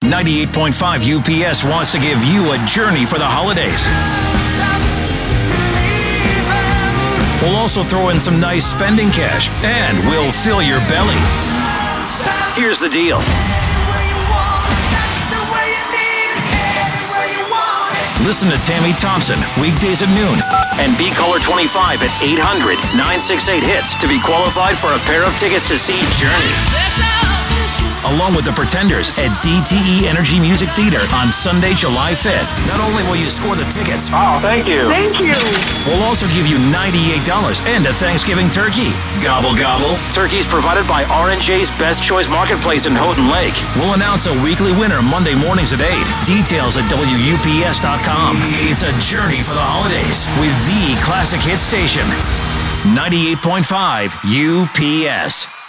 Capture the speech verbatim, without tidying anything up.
ninety-eight point five U P S wants to give you a journey for the holidays. We'll also throw in some nice spending cash, and we'll fill your belly. Here's the deal. Listen to Tammy Thompson weekdays at noon and be caller twenty-five at eight hundred, nine six eight, hits to be qualified for a pair of tickets to see Journey. Along with the Pretenders at D T E Energy Music Theater on Sunday, July fifth. Not only will you score the tickets, oh, thank you. Thank you. We'll also give you ninety-eight dollars and a Thanksgiving turkey. Gobble, gobble. Turkeys provided by R and J's Best Choice Marketplace in Houghton Lake. We'll announce a weekly winner Monday mornings at eight. Details at W U P S dot com. It's a journey for the holidays with the classic hit station. ninety-eight point five U P S.